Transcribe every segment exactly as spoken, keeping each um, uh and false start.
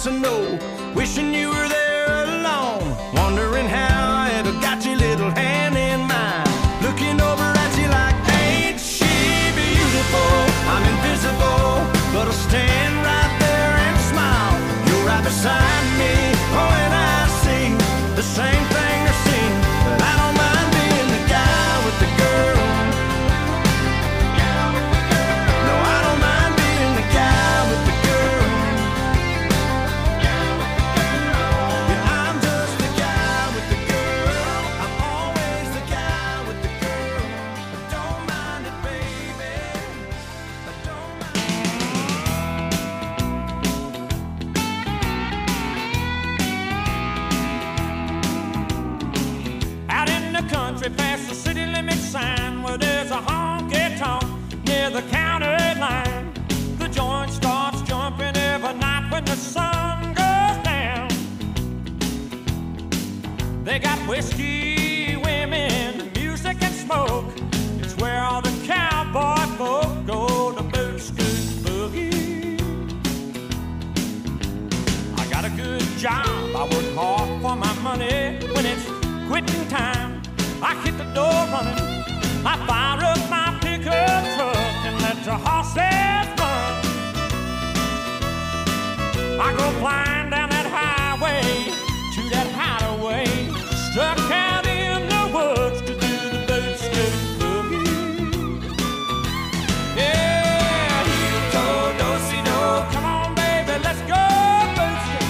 wants to know, wishing you were there alone, wondering how I ever got your little hand in mine, looking over at you like, ain't she beautiful? I'm invisible, but I'll stand right there and smile. You're right beside me, oh, and I see the same thing they're seeing, but I don't mind being the guy with the girl. No, I don't mind being the guy with the girl. Yeah, I'm just the guy with the girl. I'm always the guy with the girl. I don't mind it, baby. I don't mind. Out in the country past the city limit sign where there's a honky-tonk near the county line. The joint starts jumping every night when the sun goes down. They got whiskey, women, music and smoke. It's where all the cowboy folk go to boot scoot boogie. I got a good job, I work hard for my money. When it's quitting time, I hit the door running. I fire up my pickup truck and let the horses run. I go flying down that highway to that hideaway, stuck out in the woods to do the boot scoot boogie. Yeah, heel toe, do-si-do, come on baby, let's go boot scoot.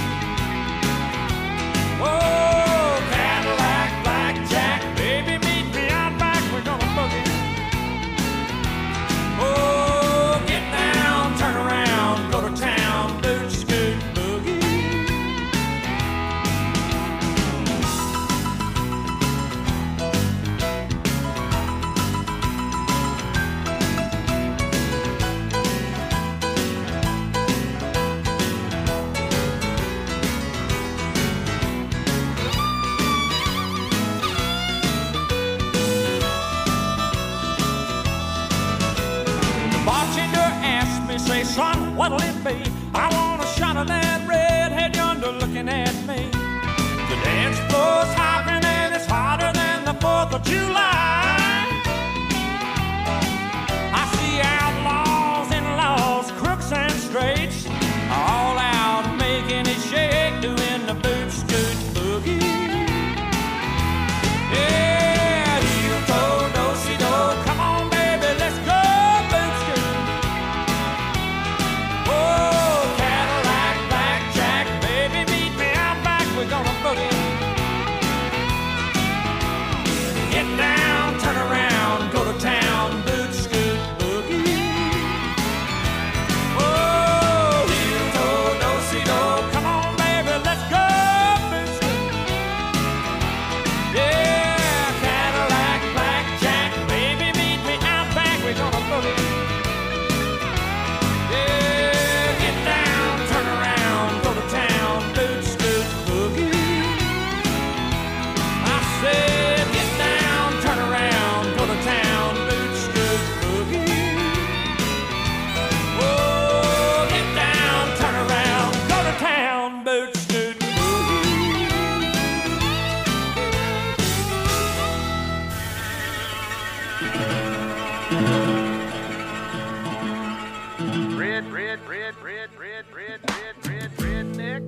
Oh, Cadillac, blackjack, baby, meet me out back, we're gonna boogie. Oh, get down, turn around, go to town, boot scoot boogie. The bartender asked me, say, son, what'll it be? I want a shot of that redhead yonder looking at me. The dance floor's hopping and it's hotter than the fourth of July. I see outlaws and laws, crooks and straights, all out making it shake, doing the boot scoot boogie. Yeah, heel toe, do-si-do, come on baby, let's go boot scoot. Oh, Cadillac, blackjack, baby, meet me out back, we're gonna boogie. Get down, turn around, go to town, boot scoot boogie. Oh, heel toe, do-si-do, come on baby, let's go boot scoot. Yeah, Cadillac, blackjack, baby, meet me out back, we're gonna boogie. Yeah, get down, turn around, go to town, boot scoot boogie. I said, get down, turn around, go to town, boot scoot boogie. Oh, get down, turn around, go to town, boot scoot boogie. Red, red, red, red, red, red, red, red, redneck.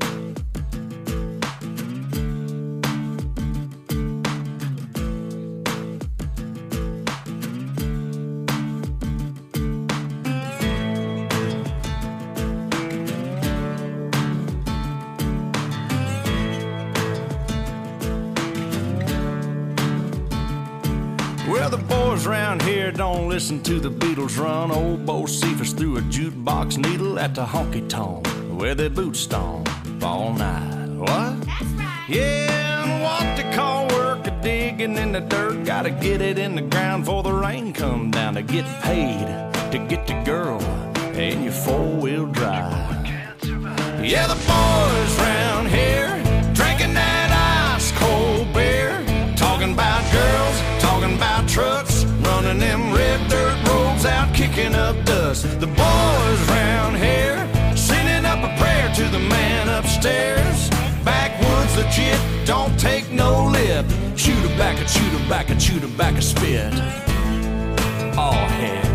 Well, the boys round here don't listen to the Beatles run. Old Bo Cephas threw a jukebox needle at the honky-tonk where they boot stomp all night. What? That's right. Yeah, and what they call work a digging in the dirt. Gotta get it in the ground before the rain come down to get paid, to get the girl and your four-wheel drive. Yeah, the boys round here drinking that ice-cold beer, talking about girls, talking about trucks, running them red dirt roads out, kicking up dust. The boys round here sending up a prayer to the man upstairs. upstairs. Backwoods legit, don't take no lip. Chew tobacco, chew tobacco, chew tobacco, spit. Oh heck.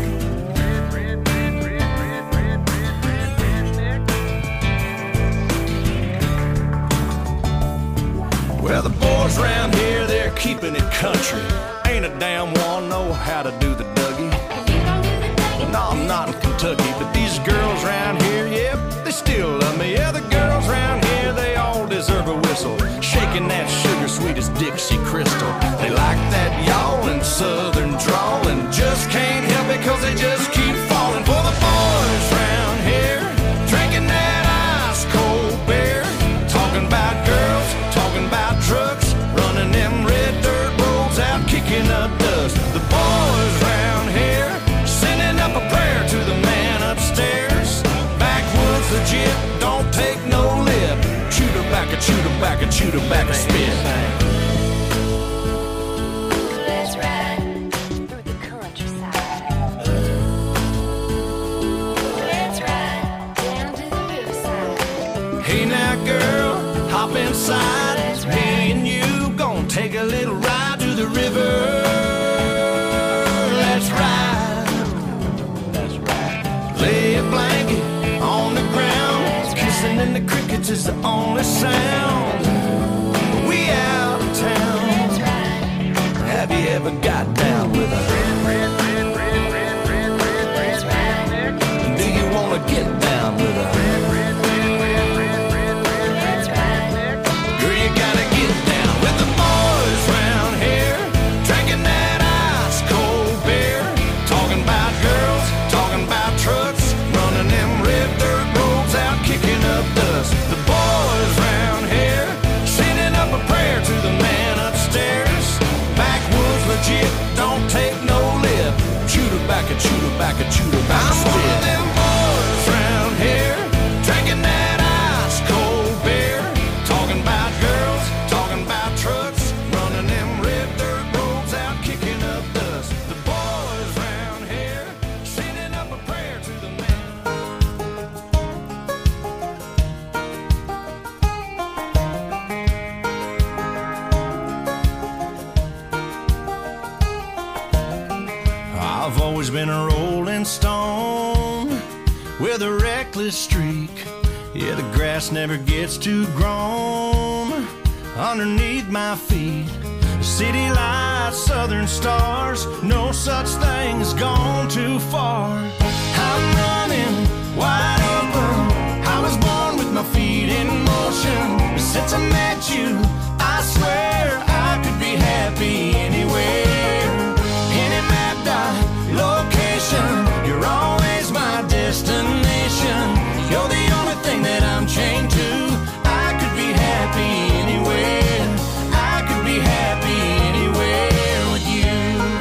Well, the boys around here, they're keeping it country. Ain't a damn one know how to do the Dougie. No, I'm not in Kentucky, but these girls around here, yep, they still love me. Yeah, the girls around here, they all deserve a whistle. Shaking that sugar sweet as Dixie Crystal. They like that yawling southern drawl and just can't help it cause they just keep falling for the boys around here. Drinking that ice cold beer. Talking about girls, talking about trucks, running them red dirt roads out, kicking up dust. The boys around here sending up a prayer to the man upstairs. Backwoods legit, don't take no lip. Chew tobacco, chew tobacco, chew tobacco, spit. Let's ride through the countryside. Let's ride down to the riverside. Hey now girl, hop inside. Me and you gon' take a little ride to the river. Let's ride. That's right. Lay a blanket on the ground. Kissing in the crickets is the only sound. We out of town. Have you ever got down with a Do you wanna get down with a Girl, you gotta get down with the boys round here. Drinking that ice cold beer. Talking about girls, talking about trucks, running them red dirt roads out, kicking up dust. The boys round here sending up a prayer to the man upstairs. Backwoods legit, don't take no lip. Chew tobacco, chew tobacco, chew tobacco, spit. I'm one of them boys round here, drinking that ice cold beer. Talking about girls, talking about trucks, running them red dirt roads out, kicking up dust. The boys round here sending up a prayer to the man. I've always been a rolling stone with a reckless streak. Yeah, the grass never gets too grown underneath my feet. City lights, southern stars, no such thing as gone too far. I'm running wide open. I was born with my feet in motion. Since I met you, I swear I could be happy anywhere. Any map dot location, you're always my destination. You're the only thing that I'm chained to. I could be happy anywhere. I could be happy anywhere with you.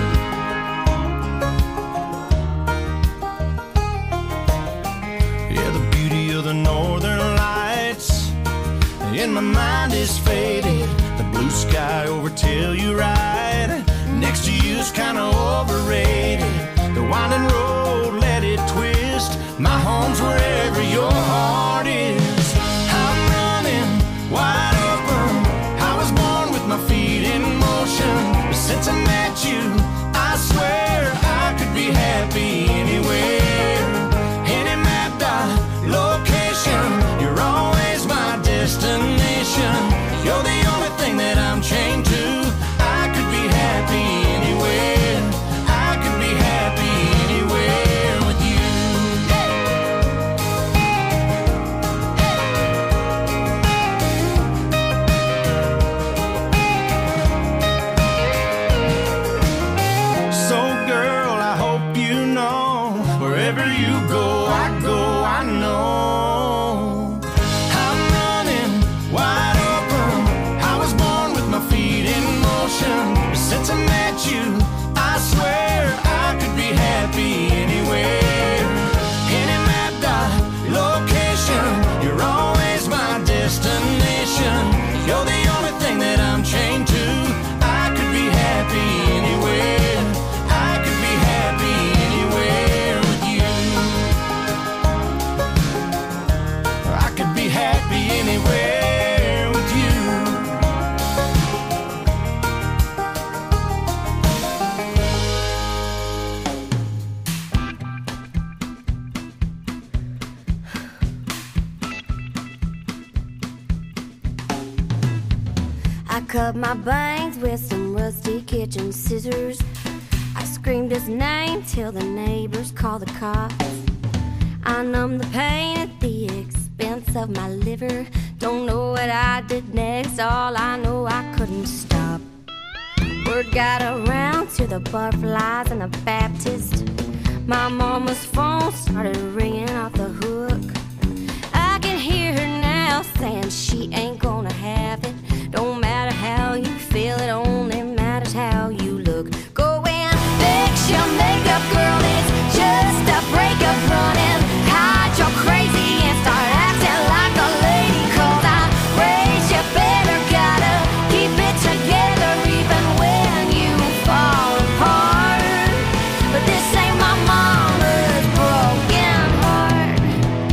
Yeah, the beauty of the northern lights in my mind is faded. The blue sky over Telluride next to you's kinda overrated. The winding road, let it twist. My home's wherever your heart is. I'm running wide open. I was born with my feet in motion. But since I met you, I swear I could be happy anywhere. Any map dot location, you're always my destination. You're the only thing that I'm chained to. I could be happy anywhere. I could be happy anywhere with you. I cut my bangs with some rusty kitchen scissors. I screamed his name till the neighbors called the cops. I numbed the pain at the expense of my liver. Don't know what I did next, all I know I couldn't stop. Word got around to the butterflies and the Baptist. My mama's phone started ringing off the hook. I can hear her now saying she ain't gonna have it. Don't matter how you feel, it only matters how you look. Go and fix your makeup, girl, it's just a breakup. Running, hide your crazy and start acting like a lady. Cause I raised you better, gotta keep it together even when you fall apart. But this ain't my mama's broken heart.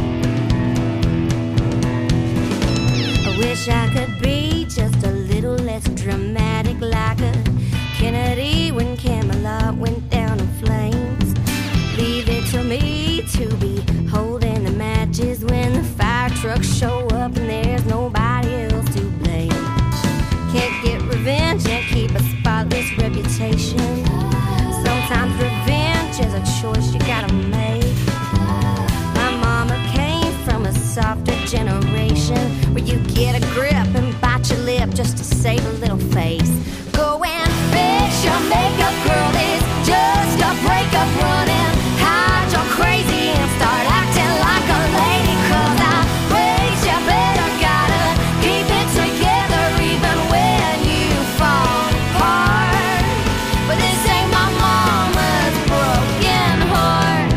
I wish I could be just a little less dramatic, like a Kennedy when Camelot went down in flames. Leave it to me to be holding the matches when the fire trucks show up and there's nobody else to blame. Can't get revenge and keep a spotless reputation. Sometimes revenge is a choice you gotta make. My mama came from a softer generation where you get a grip and bite your lip just to save a little face. Go and fix your makeup, girl, it's just a breakup. Running, hide your crazy and start acting like a lady. Cause I raised you better, gotta keep it together even when you fall apart. But this ain't my mama's broken heart.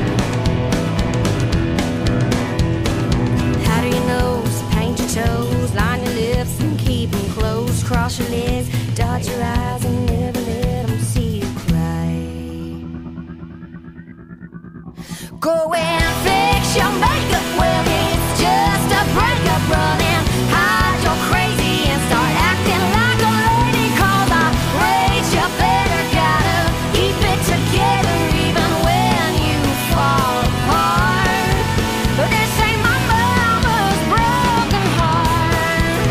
Powder your nose, paint your toes, line your lips and keep them closed. Cross your legs, dot your eyes and never let them see you cry. Go and fix your makeup, well it's just a breakup. Running, hide your crazy and start acting like a lady. Cause I raised you better, gotta keep it together even when you fall apart. But this ain't my mama's broken heart.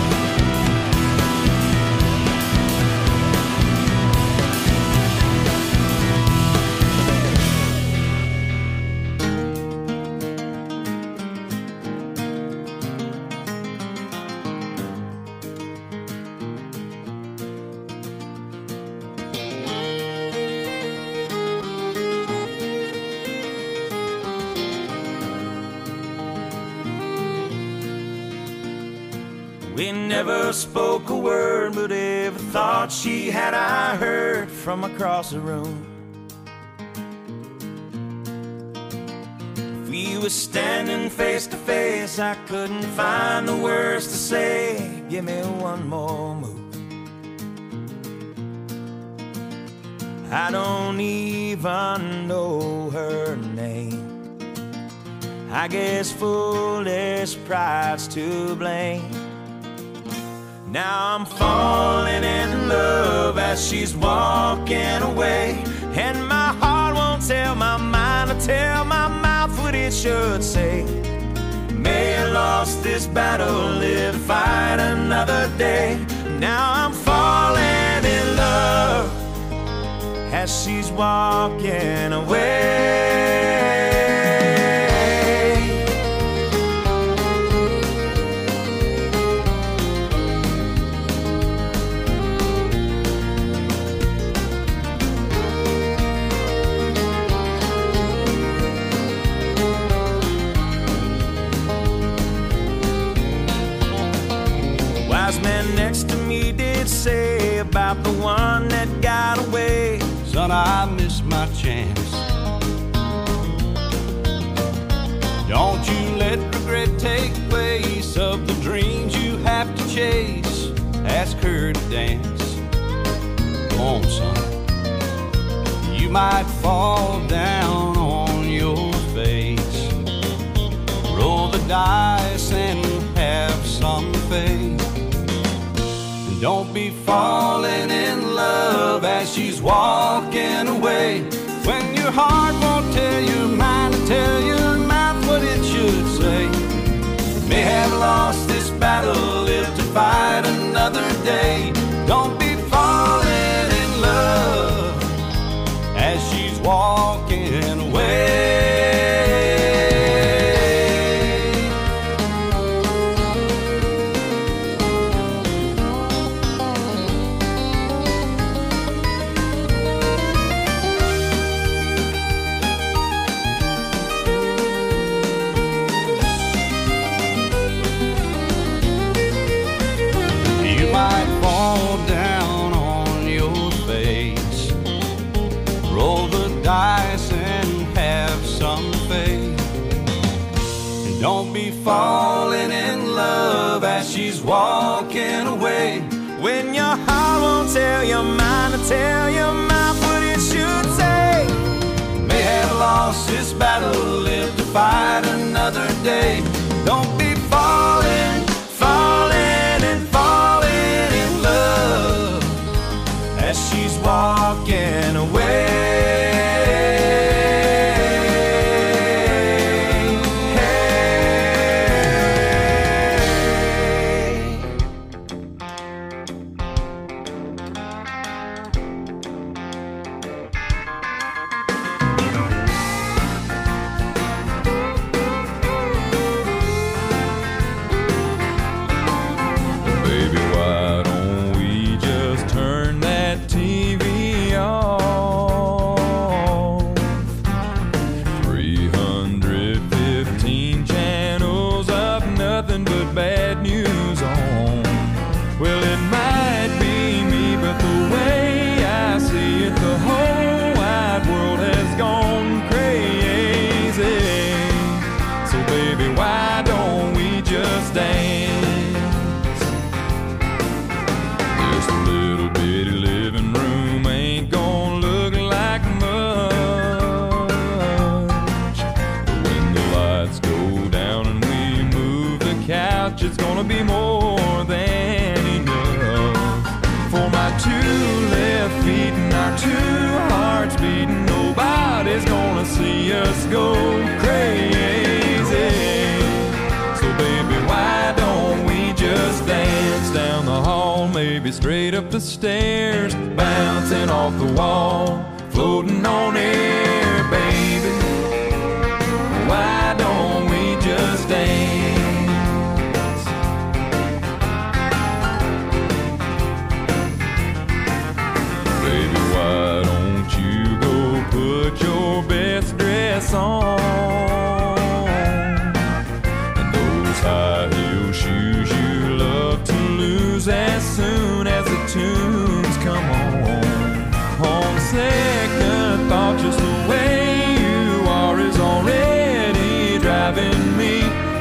We never spoke a word, but every thought she had I heard from across the room. If we were standing face to face, I couldn't find the words to say. Give me one more move. I don't even know her name. I guess foolish pride's to blame. Now I'm falling in love as she's walking away, and my heart won't tell my mind or tell my mouth what it should say. May I lost this battle, live to fight another day. Now I'm falling in love as she's walking away. Man next to me did say about the one that got away. Son, I missed my chance. Don't you let regret take place of the dreams you have to chase. Ask her to dance. Come on, son. You might fall down on your face. Roll the dice and have some faith. Don't be falling in love as she's walking away, when your heart won't tell your mind to tell your mouth what it should say. May have lost this battle, live to fight another day. falling in love as she's walking away. When your heart won't tell your mind to tell your mouth what it should say. May have lost this battle, live to fight another day. Don't be falling, falling and falling in love as she's walking away. It's gonna be more than enough for my two left feet and our two hearts beating. Nobody's gonna see us go crazy. So baby, why don't we just dance down the hall, maybe straight up the stairs, bouncing off the wall, floating on air, baby. Why don't we just dance? Put your best dress on and those high heel shoes you love to lose as soon as the tunes come on. On second thought, just the way you are is already driving me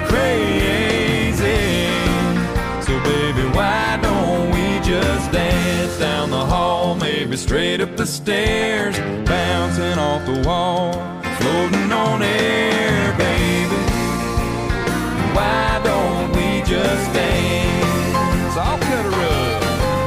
crazy. So baby, why don't we just dance down the hall, maybe straight up the stairs, bouncing off the wall, floating on air, baby. Why don't we just dance? I'll cut a rug.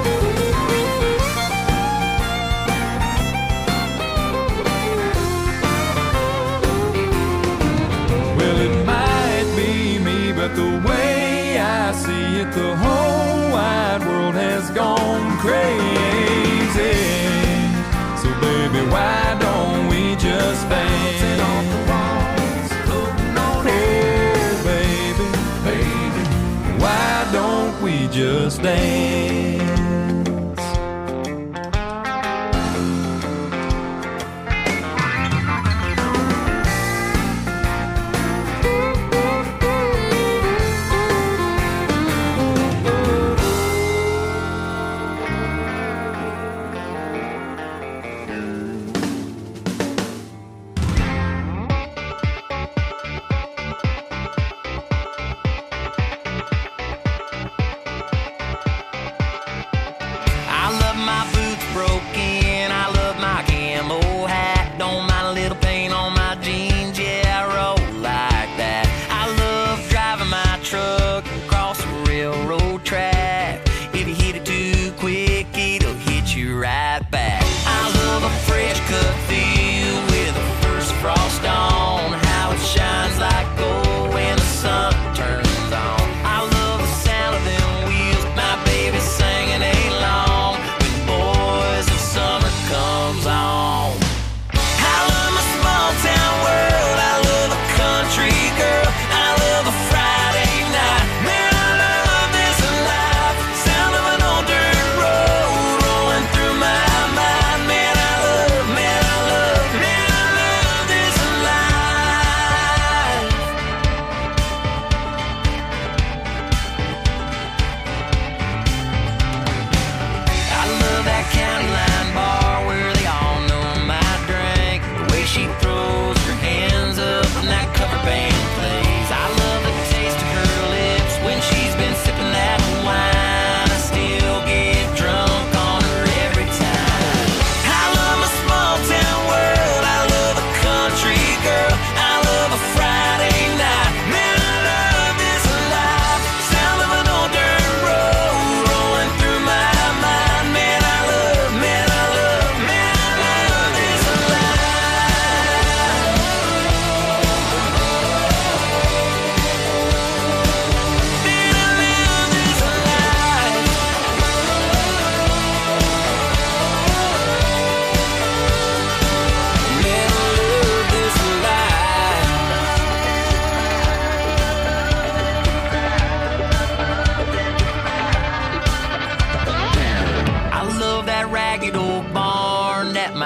Well, it might be me, but the way I see it, the whole wide world has gone crazy. So baby, why don't we just dance? Off the walls, floating on air, baby, baby. Why don't we just dance?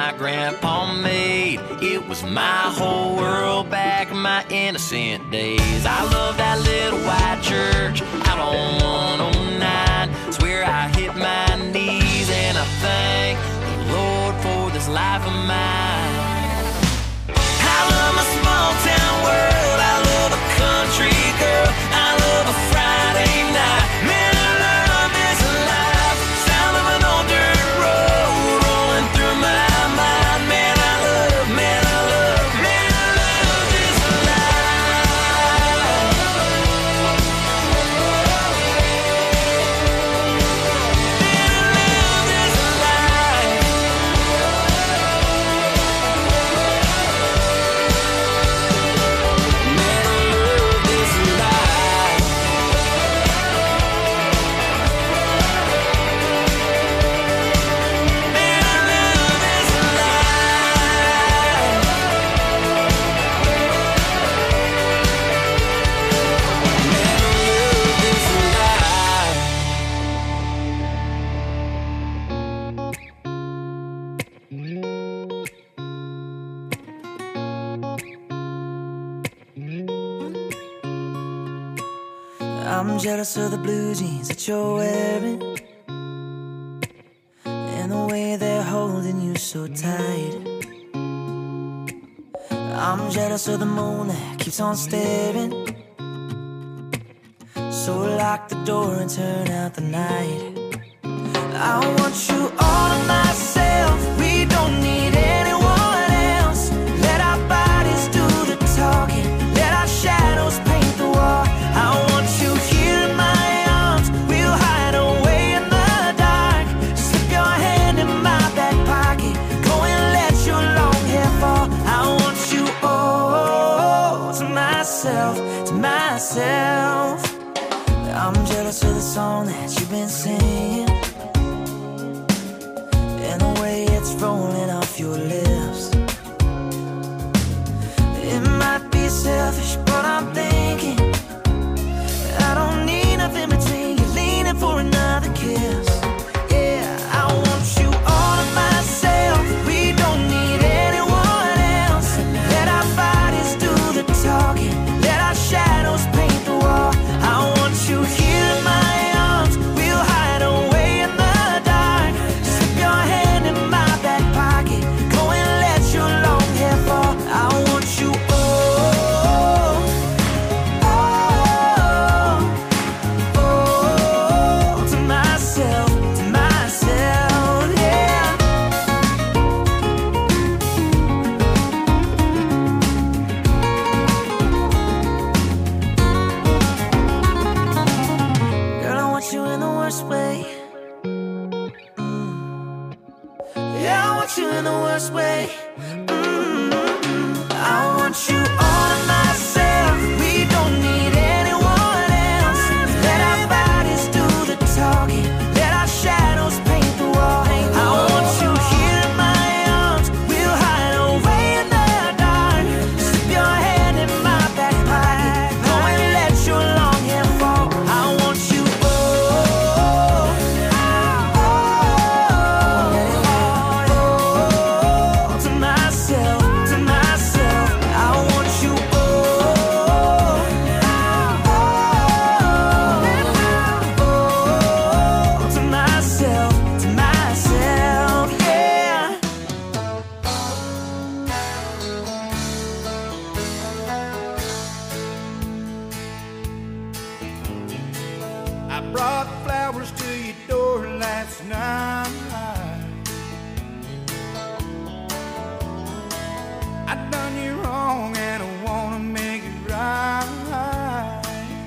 my grandpa made. It was my whole world back in my innocent days. I love that little white church out on one oh nine. Swear I hit my knees and I thank the Lord for this life of mine. I love my small town world. I love a country girl. I love a Friday night. Man, I love this life. Sound of an old dirt road rolling through my mind. Man, I love, man, I love, man, I love this life. Man, I love this life. Man, I love this life. Man, I love this life. Man, I love this life. I'm jealous of the blue jeans that you're wearing, and the way they're holding you so tight. I'm jealous of the moon that keeps on staring. So lock the door and turn out the night. I want you all to myself. We don't need anyone else. Let our bodies do the talking. Let our shadows paint the wall. I want you here in my arms. We'll hide away in the dark. Slip your hand in my back pocket. Go and let your long hair fall. I want you all to myself, to myself. I'm jealous of the song that you've been singing, and the way it's rolling off your lips. It might be selfish, but I'm thinking I don't need nothing between you, leaning for another kiss. Yeah, I want you all to myself. We don't need anyone else. Let our bodies do the talking. Let our shadows paint the wall. I want you here in my arms. We'll hide away in the dark. Slip your hand in my back pocket. Go and let your long hair fall. I want you all, all, all to myself, to myself, yeah. Girl, I want you in the worst way. Mm. Yeah, I want you in the worst way. Mm. I want you all to myself. We don't need anyone else. Let our bodies do the talking. Let our shadows paint the wall. I want you here in my arms. We'll hide away in the dark. Slip your hand in my back pocket. Go and let your long hair fall. I want you all, all to myself, to myself. I want you all, all to myself, to myself, yeah. I brought flowers to your door last night. I done you wrong and I wanna make it right.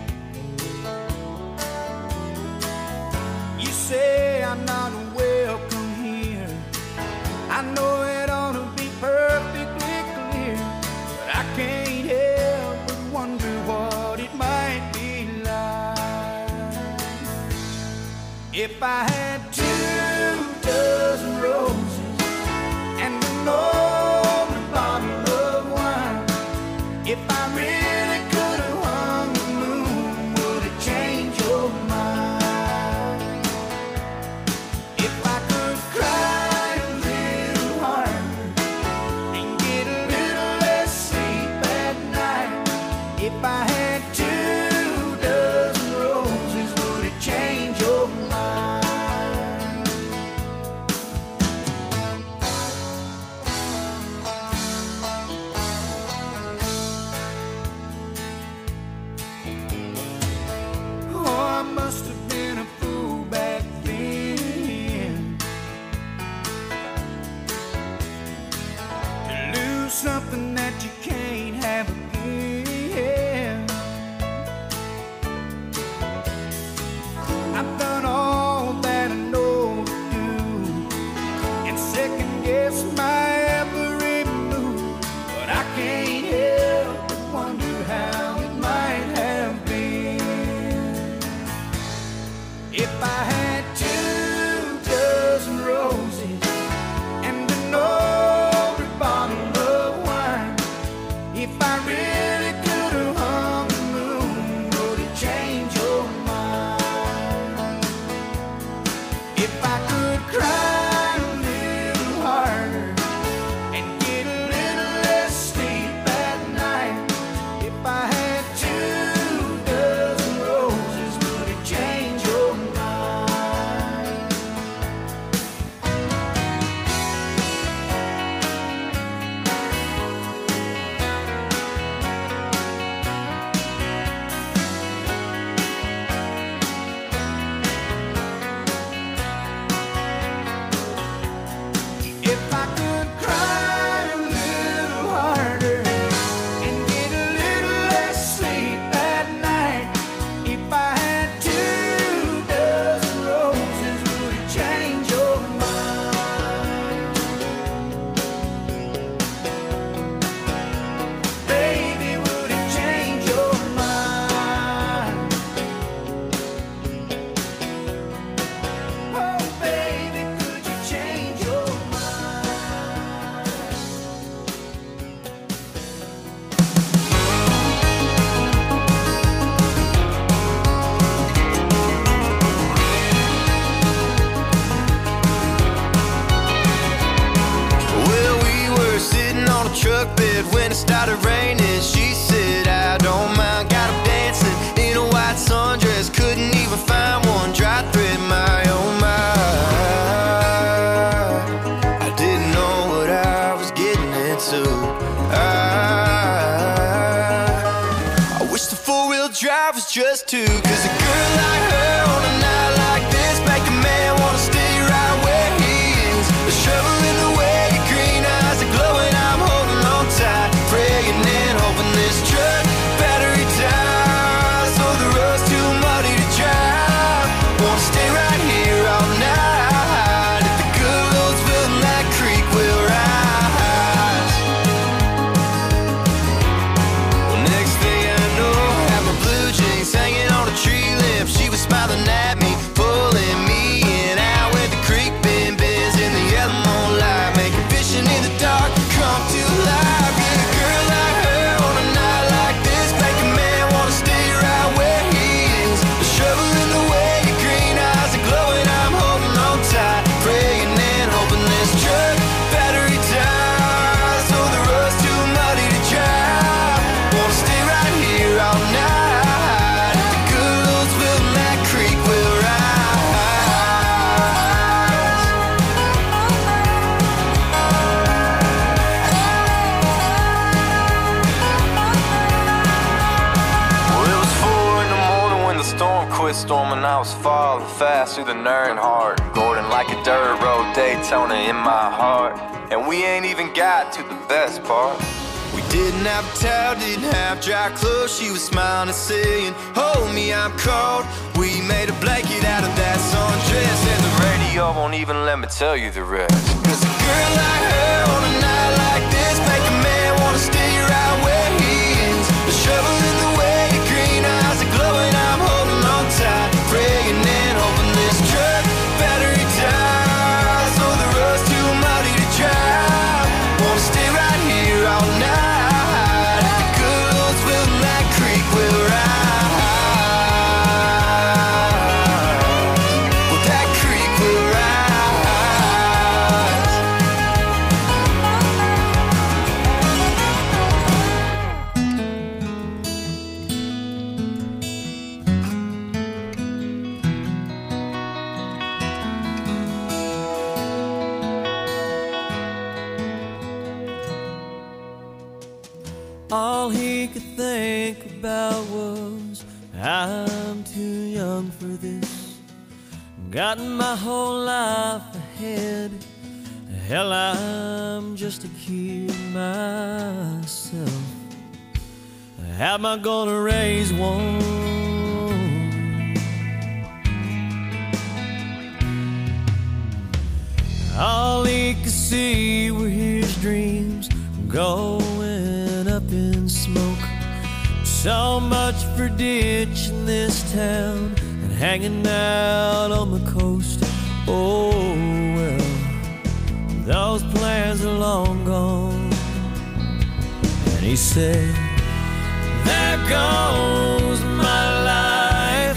You say I'm not welcome here. I know it ought to be perfectly clear, but I can't help but wonder what it might be like if I had two dozen roses and an open bottle of wine. If I really could have hung the moon, would it change your mind? If I could cry a little harder If I had two dozen roses and an old bottle of wine, if I really could have hung the moon, would it change your mind? If I could cry a little harder and get a little less sleep at night, if I had two dozen roses, would it change your mind? If I could cry a little harder and get a little less sleep at night, if I had two dozen roses, would it change your mind? Baby, would it change your mind? Oh, baby, could you change your mind? Well, we were sitting on a truck bed when it started raining. She said, I don't mind. Got her dancing in a white sundress. Couldn't even find one dry thread, my oh my. I didn't know what I was getting into. I, I wish the four-wheel drive was just two. Cause a girl like her on a night like this make a man wanna stay right where he is. The shovel in the way, your green eyes are glowing. I'm holding on tight, praying and hoping this truck battery dies. Oh, the road's too muddy to drive. Wanna stay right here all night. If the good Lord's willing, that creek will rise. Well, next thing I know, I had my blue jeans hanging on a tree limb. She was smiling at me, pulling me in. Out where the creek bend bends in the yellow moonlight, making fishing in the dark come to life. Yeah, a girl like her on a night like this make a man wanna stay right where he is. The shovel in the way, your green eyes are glowing. I'm holding on tight, praying and hoping this truck battery dies. Oh, the road's too muddy to drive. Wanna stay right here all night. If the good Lord's willing, that creek will rise. Well, it was four in the morning when the storm quit storming. I was falling fast through the Earnhardt Gordon like a dirt road Daytona in my heart. And we ain't even got to the best part. We didn't have a towel, didn't have dry clothes. She was smiling and saying, hold me, I'm cold. We made a blanket out of that sundress, and the radio won't even let me tell you the rest. Cause a girl like her on a night like this make a man wanna stay right where he is. The shovel in the way, your green eyes are glowing. I'm holding on tight, praying and hoping this truck battery dies. Oh, the road's too muddy to drive. Wanna stay right here all night. If the good Lord's willing, that creek will rise. Well, that creek will rise. All he could think about was, I'm too young for this. Got my whole life ahead. Hell, I'm just a kid myself. How am I gonna raise one? All he could see were his dreams going up in smoke. So much for ditching this town and hanging out on the coast. Oh, well, those plans are long gone. And he said, there goes my life.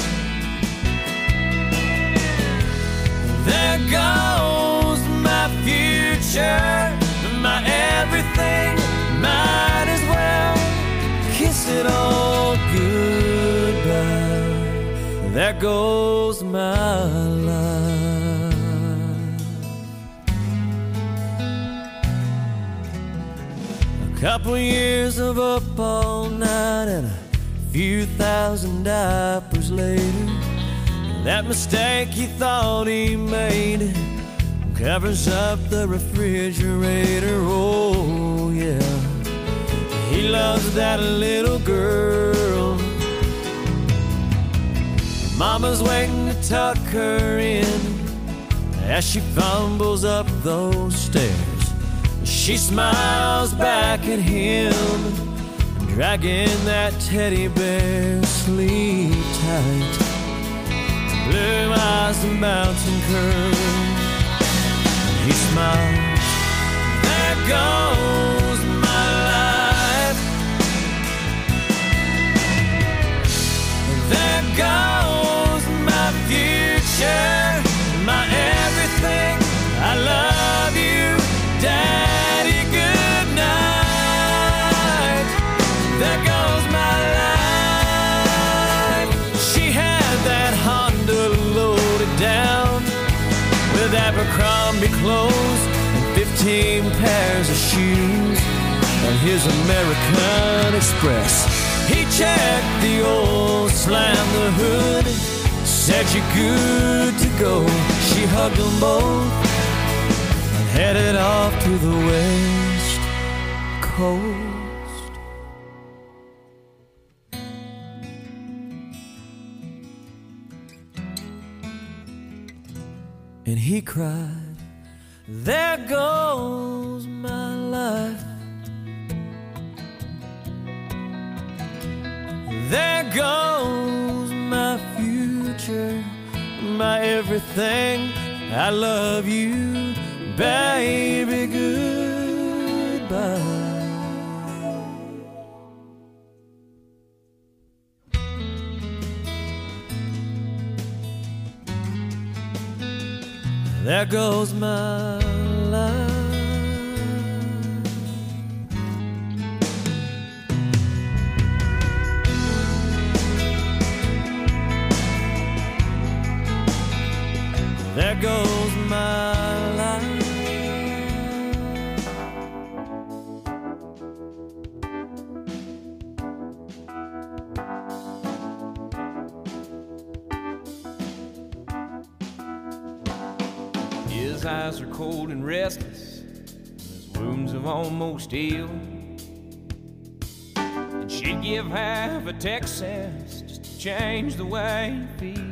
There goes my future, my everything. Might as well kiss it all goodbye. There goes my life. A couple years of up all night and a few thousand diapers later, that mistake he thought he made covers up the refrigerator. Oh yeah, he loves that little girl. Mama's waiting to tuck her in as she fumbles up those stairs. She smiles back at him, dragging that teddy bear. Sleep tight, blue eyes and mountain curls. He smiles, there goes my life. There goes my future, my everything. I love you, Daddy, good night. There goes my life. She had that Honda loaded down with Abercrombie clothes and fifteen pairs of shoes and his American Express. He checked the oil, slammed the hood, said you're good to go. She hugged them both and headed off to the West Coast. And he cried, there goes my life. There goes my future, my everything. I love you, baby, goodbye. There goes my life. There goes my life. His eyes are cold and restless, his wounds have almost healed. And she'd give half a Texas just to change the way he feels.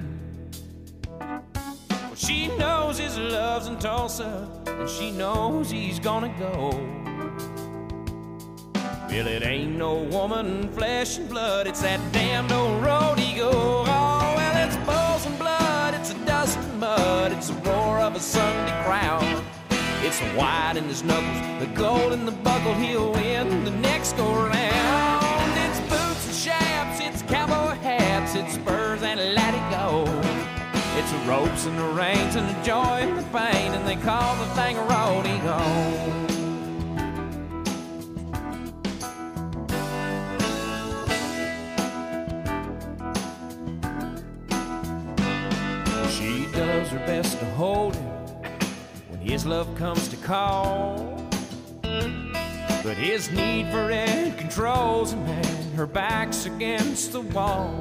Well, she knows his love's in Tulsa, and she knows he's gonna go. Well, it ain't no woman, flesh and blood, it's that damned old road he go. Oh, well, it's bulls and blood, it's a dust and mud, it's the roar of a Sunday crowd. It's the white in his knuckles, the gold in the buckle, he'll win the next go round. It's boots and chaps, it's cowboy hats, it's spurs and let it go. It's the ropes and the reins and the joy and the pain, and they call the thing a rodeo. Does her best to hold him when his love comes to call. But his need for it controls him, and her back's against the wall.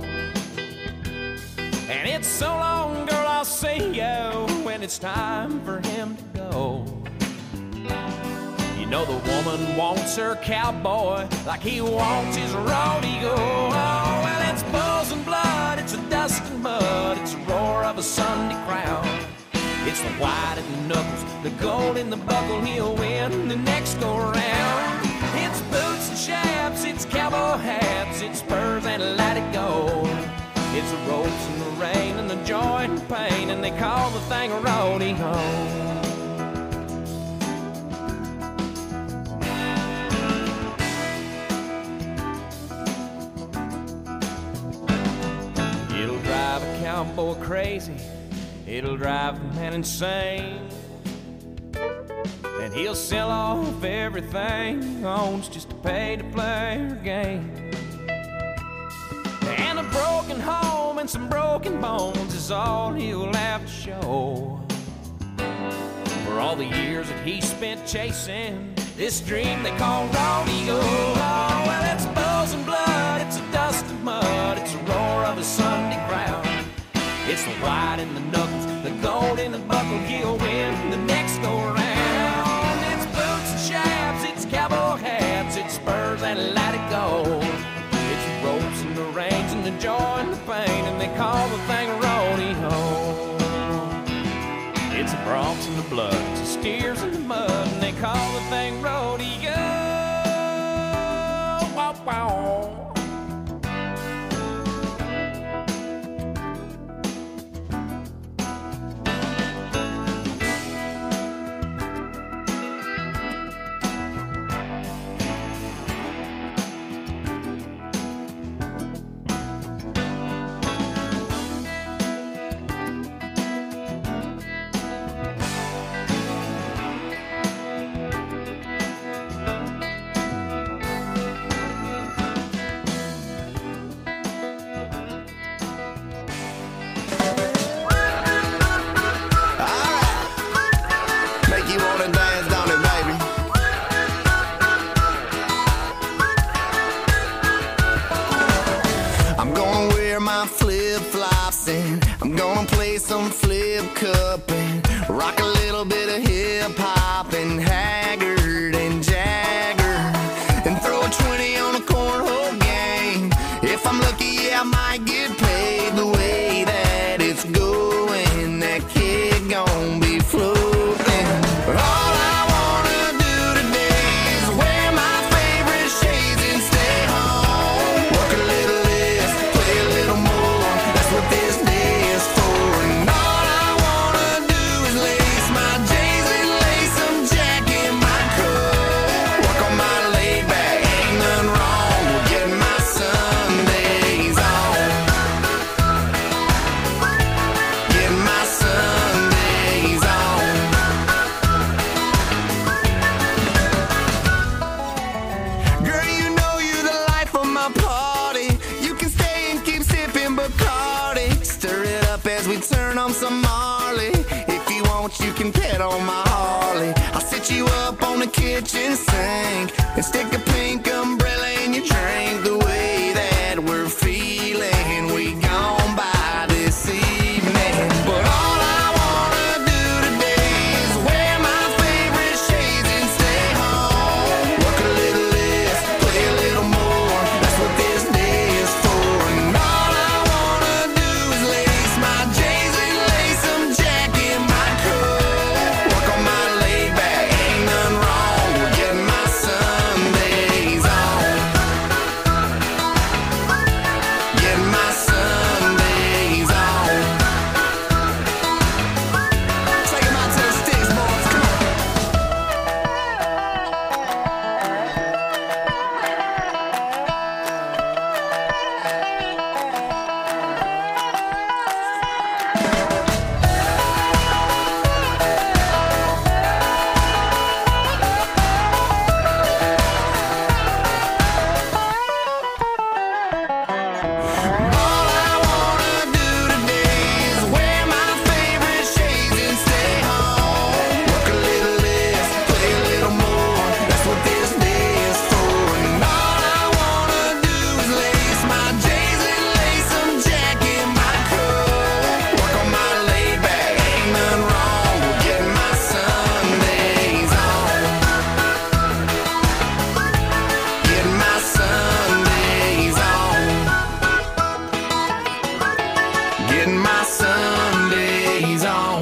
And it's so long, girl, I'll see you when it's time for him to go. You know the woman wants her cowboy like he wants his rodeo. Oh, well, it's bulls and blood, it's a dust and mud, it's a roar of a Sunday crowd. It's the white in the knuckles, the gold in the buckle, he'll win the next go round. It's boots and chaps, it's cowboy hats, it's spurs and let it go. It's the ropes and the rain and pain, and they call the thing a rodeo. It'll drive a cowboy crazy, it'll drive a man insane, and he'll sell off everything he owns just to pay to play her game. And a broken home and some broken bones is all he'll have to show for all the years that he spent chasing this dream they call rodeo. Oh, well, it's bulls and blood, it's a dust of mud, it's a roar of a Sunday crowd. It's the white in the knuckles, the gold in the buckle, he'll win the next go round. It's boots and shaves, it's cowboy hats, it's spurs and let it go. It's ropes and the reins and the joy and the pain, and they call the thing a rodeo. It's the broncs and the blood, it's the steers in the mud, and they call the thing rodeo. Wow, wow. I'm gonna play some flip cup and rock a little bit of hip hop and Haggard and Jagger and throw a twenty on a cornhole game. If I'm lucky, yeah, I might get paid the way that it's going. That kid gon' be floating. All I wanna do today is wear my favorite shades and stay home. Work a little less, play a little more. That's what this day is for. And all I wanna do is lace my J's and lace some Jack in my coat. Work on my laid back, ain't nothing wrong with getting my Sundays on. Getting my Sundays on. Girl, you know you the life of my party. You can stay and keep sipping Bacardi. Stir it up as we turn on some Marley. If you want, you can pet on my Harley. I'll sit you up on the kitchen sink and stick a pink umbrella in your drink. The way that we're feeling, we gone by this evening. But all I wanna do today is wear my favorite shades and stay home. Work a little less, play a little more. That's what this day is for. And all I wanna do is lace my J's and lace some Jack in my coat. Work on my laid back, ain't nothing wrong with getting my Sundays on. Getting my Sundays on. Take 'em out to the sticks, boys. Come on. All I wanna do today is wear my favorite shades and stay home. Work a little less, play a little more. That's what this day is for. And all I wanna do is lace my J's and lace some Jack in my coat. Work on my laid back, ain't nothing wrong with getting my Sundays on. Getting my Sundays on. Getting my Sundays on.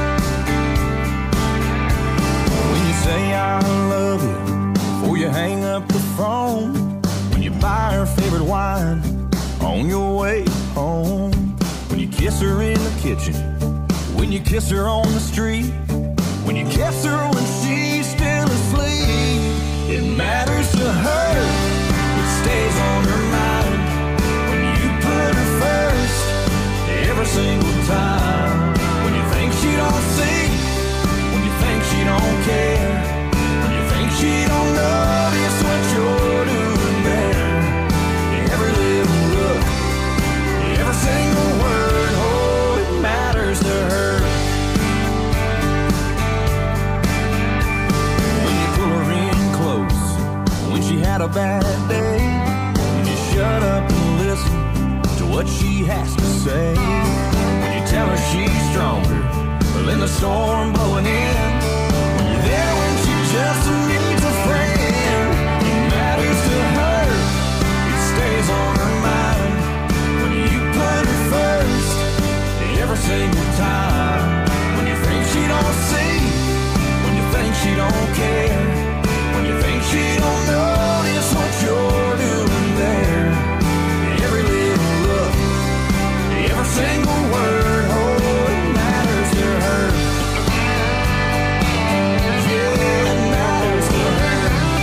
When you say I love you, before you hang up the phone, when you buy her favorite wine on your way home, when you kiss her in the kitchen, when you kiss her on the street, when you kiss her when she's still asleep. It matters to her, it stays on her mind when you put her first every single time. When you think she don't see, when you think she don't care, when you think she don't notice what you're doing there. Every little look, every single word, oh, it matters to her. When you pull her in close, when she had a bad day, when you shut up and listen to what she has to say, when you tell her she's stronger than the storm blowing in, when you're there when she just needs a friend. It matters to her, it stays on her mind when you put her first every single time. When you think she don't see, when you think she don't care, when you think she don't notice what you're doing there. Every little look, every single word, oh, it matters to her. Yeah, it matters to her.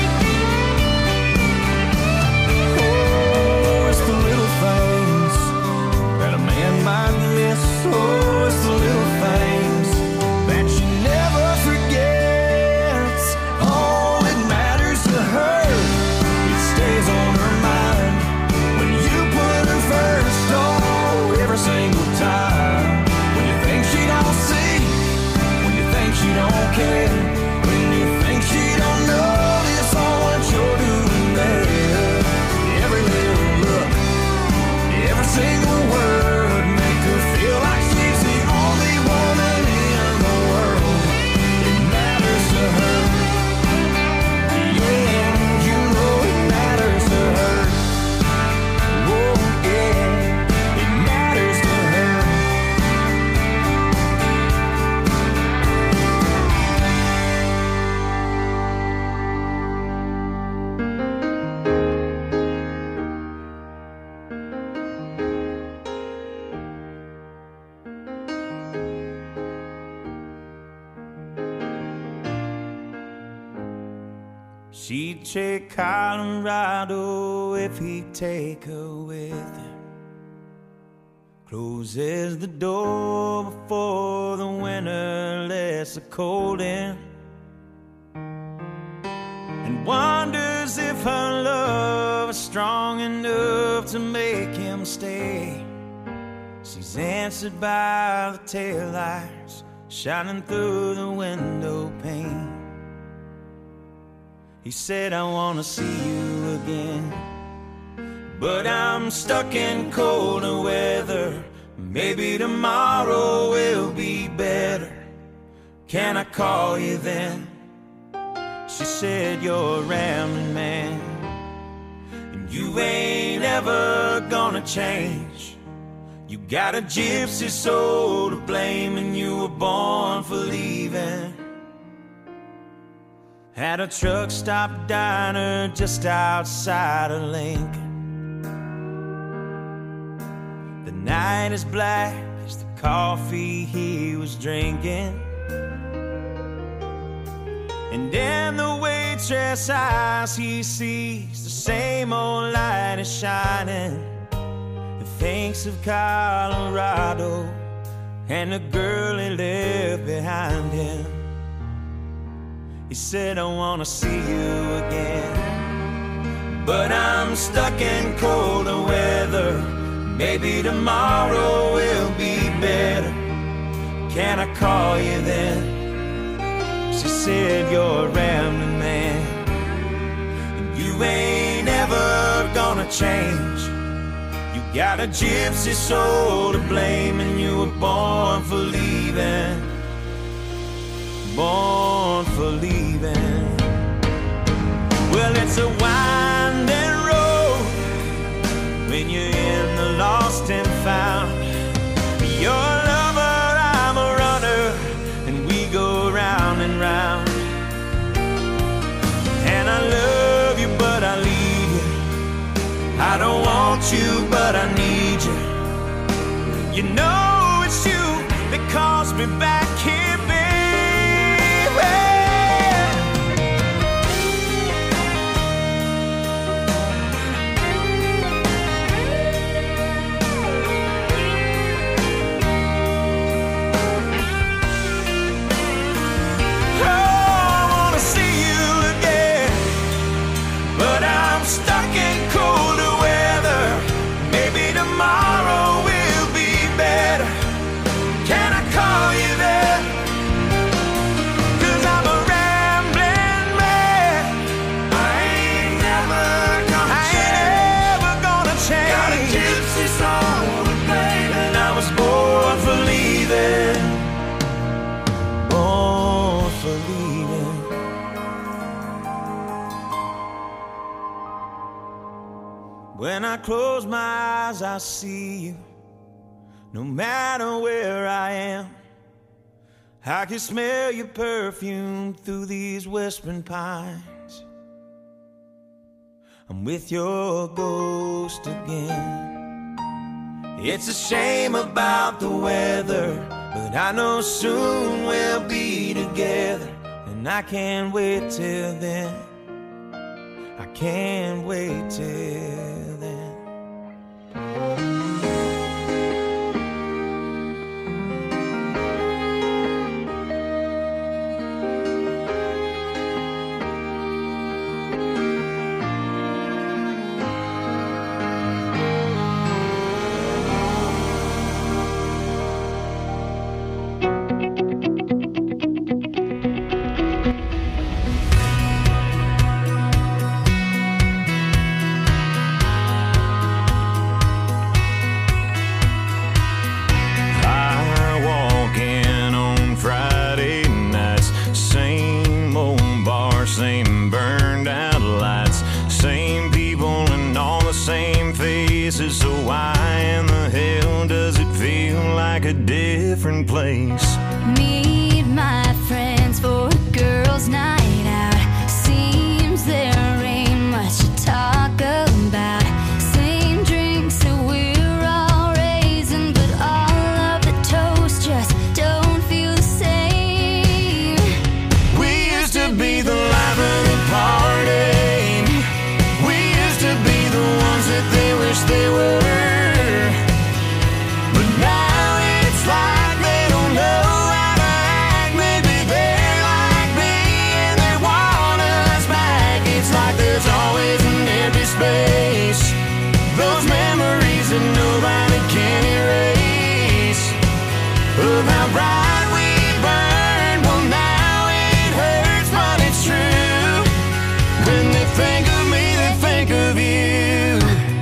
Oh, it's the little things that a man might miss. Oh, it's the little things that she never forgets. Oh, it matters to her, it stays on her mind when you put her first. Oh, every single time. When you think she don't see, when you think she don't care, when you think she don't notice all what you're doing there. Every little look, every single word, make her feel like she's the only woman in the world. It matters to her. Yeah, you know it matters to her. Oh, yeah, it matters to her. She'd take Colorado if he'd take her with him. Closes the door before the winter lets the cold in, and wonders if her love is strong enough to make him stay. She's answered by the taillights shining through the window pane. He said, I wanna see you again, but I'm stuck in colder weather. Maybe tomorrow will be better. Can I call you then? She said, you're a rambling man, and you ain't ever gonna change. You got a gypsy soul to blame, and you were born for leaving. At a truck stop diner just outside of Lincoln. The night is black as the coffee he was drinking, and in the waitress' eyes he sees the same old light is shining, and thinks of Colorado and the girl he left behind him. He said, I wanna see you again, but I'm stuck in colder weather. Maybe tomorrow will be better. Can I call you then? She said, you're a rambling man, and you ain't ever gonna change. You got a gypsy soul to blame, and you were born for leaving. Born for leaving. Well, it's a winding road when you're in the lost and found. You're a lover, I'm a runner, and we go round and round. And I love you, but want you, but I need you. You know it's you that calls me back here, baby. Stuck in colder weather. Maybe tomorrow will be better. Can I call you there? Cause I'm a rambling man. I ain't never gonna I change. Ain't never gonna change. Got a gypsy soul, baby, and I was born for leaving. Born for leaving. When I close my eyes, I see you. No matter where I am, I can smell your perfume through these whispering pines. I'm with your ghost again. It's a shame about the weather, but I know soon we'll be together. And I can't wait till then. I can't wait till then. Same burned out lights, same people and all the same faces. So why in the hell does it feel like a different place? Meet my friends for a girls' night out. Seems there ain't much to talk about. Same drinks that we're all raising, but all of the toast just don't feel the same. We used to be the life of the party. We used to be the ones that they wish they were. But now it's like they don't know how to act. Maybe they're like me and they want us back. It's like there's always an empty space. Those memories that nobody can erase. Of how bright we burned. Well, now it hurts, but it's true. When they think of me, they think of you.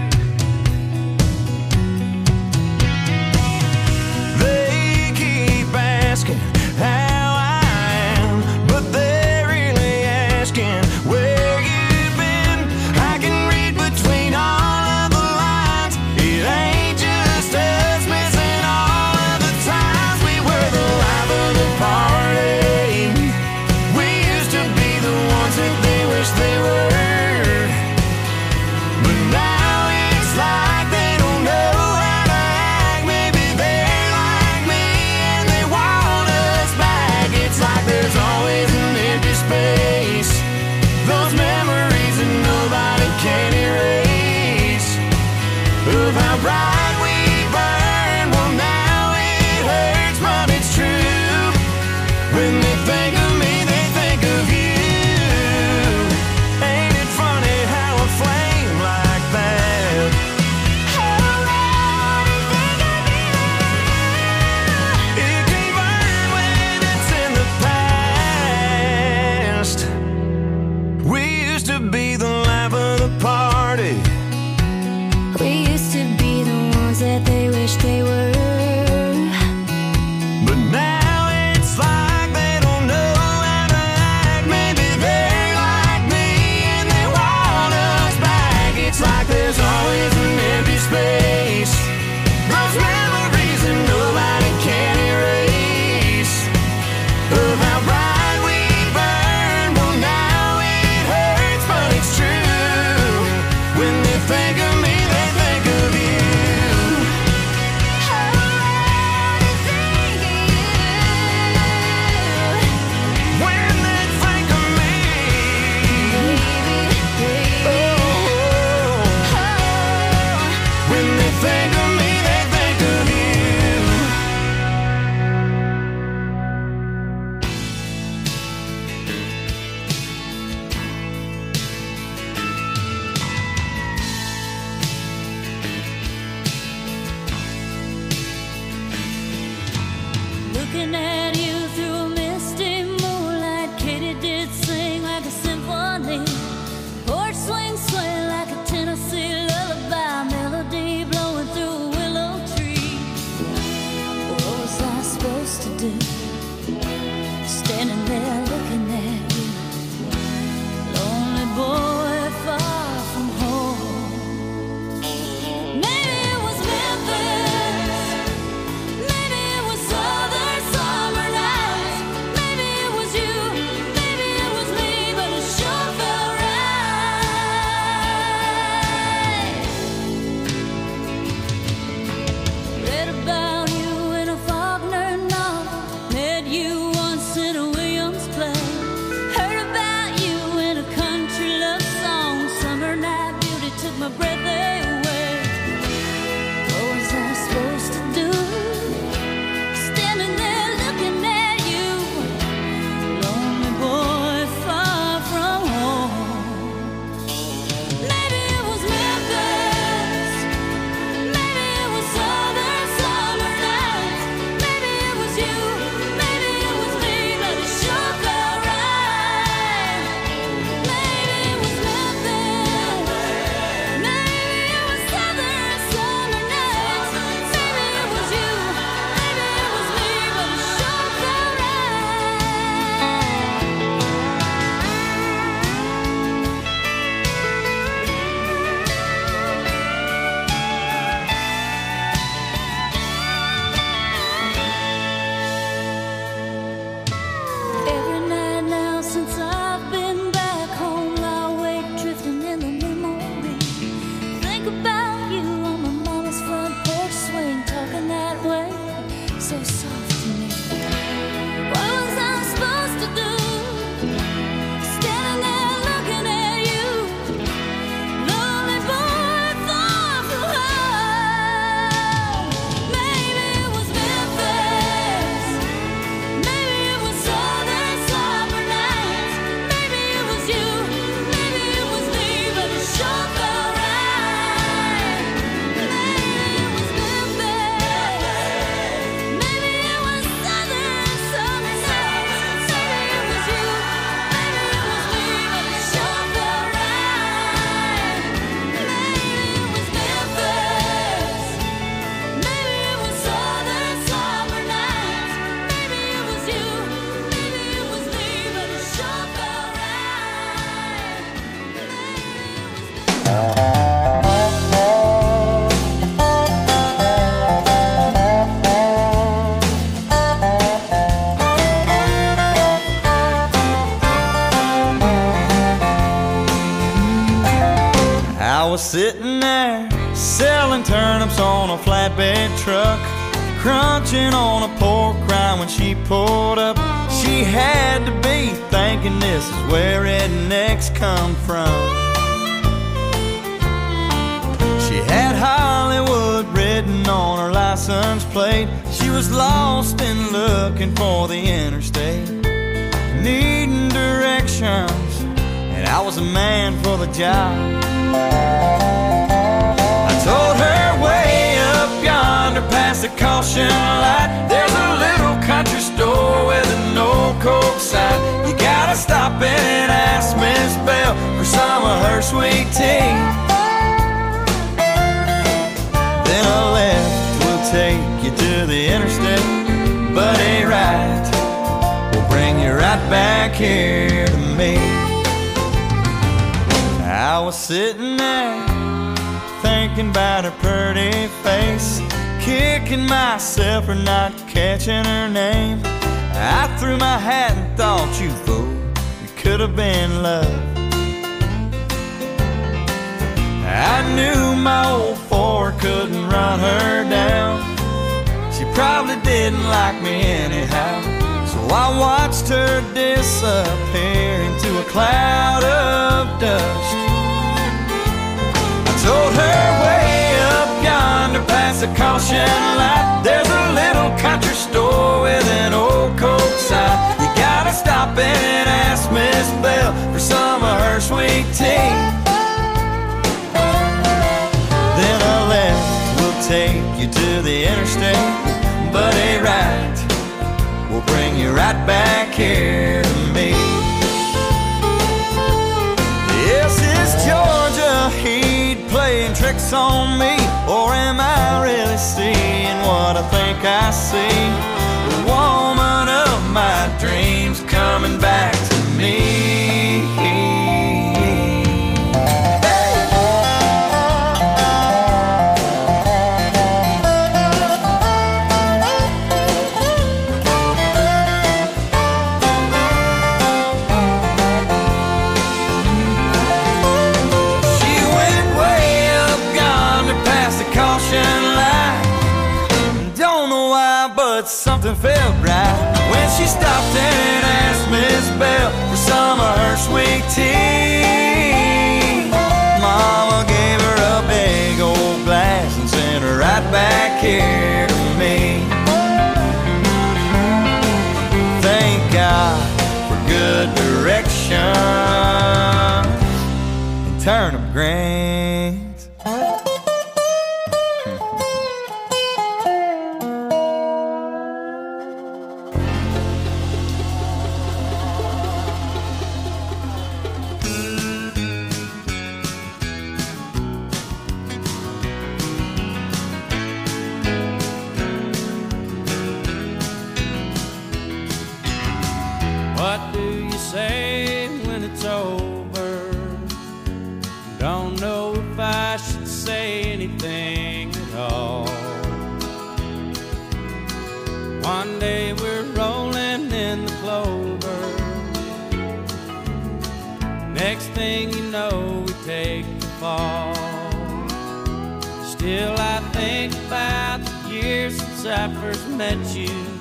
They keep asking how I am, but they're really asking where you've been. I can read between all of the lines. It ain't just us missing all of the times we were the life of the party. We used to be the ones that they wish they were. But now it's like they don't know how to act. Maybe they're like me and they want us back. It's like there's always an empty space. Those memories that nobody can erase. Of how bright we burned. Well, now it hurts, but it's true. When they think of me, they think of you. Ain't it funny how a flame like that? It can burn when it's in the past. We used to be the life of the party. We used to be the ones that they wish they were. But now it's like they don't know how to act. Maybe they're like me and they want us back. It's like there's always an empty space. Those memories that nobody can erase. Of how bright we burned. Well, now it hurts, but it's I was sitting there selling turnips on a flatbed truck, crunching on a pork rind when she pulled up. She had to be thinking this is where rednecks come from. She had Hollywood written on her license plate. She was lost and looking for the interstate, needing directions, and I was a man for the job. I told her way up yonder past the caution light, there's a little country store with an old Coke sign. You gotta stop in and ask Miss Bell for some of her sweet tea. Then a left will take you to the interstate, but a right will bring you right back here to me. I was sitting there thinking about her pretty face, kicking myself for not catching her name. I threw my hat and thought, you fool, it could have been love. I knew my old Ford couldn't run her down. She probably didn't like me anyhow, so I watched her disappear into a cloud of dust. Told her way up yonder past the caution light, there's a little country store with an old Coke sign. You gotta stop in and ask Miss Bell for some of her sweet tea. Then a left will take you to the interstate, but a right will bring you right back here to me. Yes, it's Georgia Heat playing tricks on me, or am I really seeing what I think I see? The woman of my dreams coming back to me. Something felt right when she stopped and asked Miss Bell for some of her sweet tea. Mama gave her a big old glass and sent her right back here to me. Thank God for good direction and turnip greens. What do you say when it's over? Don't know if I should say anything at all. One day we're rolling in the clover, next thing you know we take the fall. Still I think about the years since I first met you,